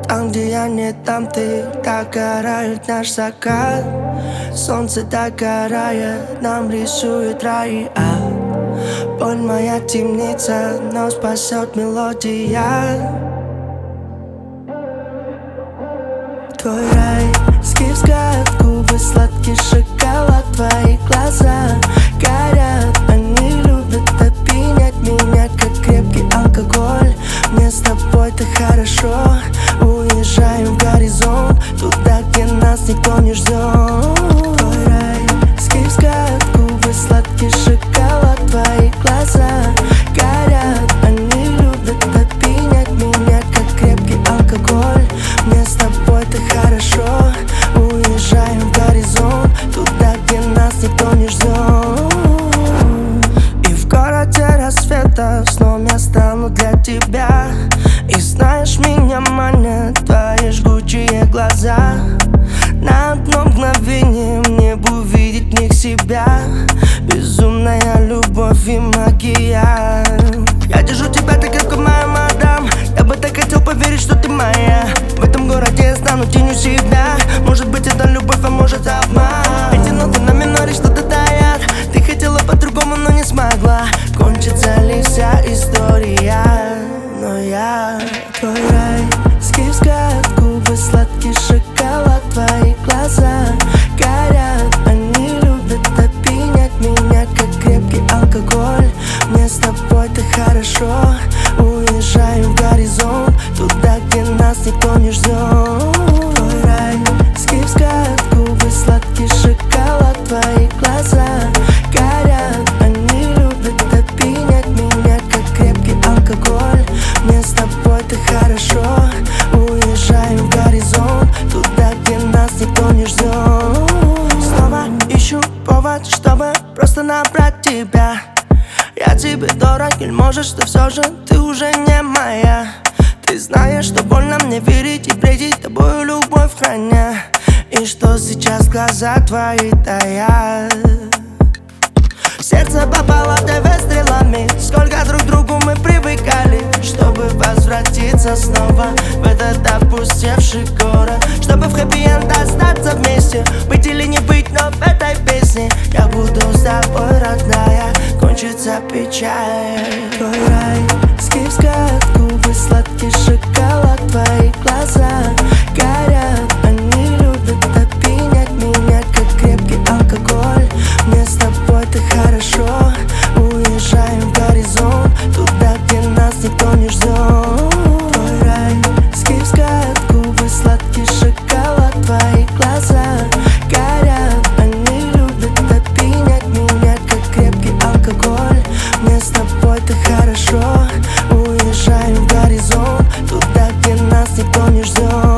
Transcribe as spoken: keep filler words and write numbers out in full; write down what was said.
Там, где я, не там ты, так горает наш закат. Солнце догорает, нам рисует рай. А боль моя темница, но спасет мелодия. Твой райский взгляд, губы, сладкий шоколад. Твои глаза горят, они любят опьянять меня, как крепкий алкоголь. Мне с тобой так хорошо. Уезжаем в горизонт, туда, где нас никто не ждет. Твой райский взгляд, губы, сладкий шоколад. Твои глаза горят, они любят опьянять меня, как крепкий алкоголь. Мне с тобой так хорошо. Уезжаем в горизонт, туда, где нас никто не ждет. И в городе рассвета снова я стану для тебя. И знаешь, меня манят твои жгучие глаза. На одно мгновение мне бы увидеть в них себя. Безумная любовь и магия. Я держу тебя так крепко, моя мадам. Я бы так хотел поверить, что ты моя. В этом городе я стану тенью себя. Может быть, это любовь, а может, обман. Эти ноты на миноре что-то таят. Ты хотела по-другому, но не смогла. Кончится ли вся история? Но я твой райский взгляд, губы, сладкий шоколад. Твои глаза горят, они любят опьянять меня, как крепкий алкоголь. Мне с тобой так хорошо. Уезжаем в горизонт, туда, где нас никто не ждет. Твой райский взгляд, губы, сладкий шоколад. Твои глаза горят, они любят опьянять меня, как крепкий алкоголь. Мне с тобой так хорошо. Уезжаем в горизонт, туда, где нас никто не ждет. Снова ищу повод, чтобы просто набрать тебя. Я тебе дорог, или может, что все же ты уже не моя. Ты знаешь, что больно мне верить и бредить тобою любовь храня. И что сейчас глаза твои таят. В сердце попало ТВ стрелами. Сколько друг к другу мы привыкали, чтобы возвратиться снова в этот опустевший город. Чтобы в хэппи-энд остаться вместе, быть или не быть, но в этой песне я буду с тобой, родная. Кончится печаль. Твой райский взгляд, губы, сладкий шоколад. Твои глаза горят, они любят опьянять меня, как крепкий алкоголь. Мне с тобой так хорошо. Уезжаем в горизонт, туда, где нас никто не ждет. Твой райский взгляд, губы, сладкий шоколад. Твои глаза горят, они любят опьянять меня, как крепкий алкоголь. Мне с тобой так хорошо. Уезжаем в горизонт, туда, где нас никто не ждет.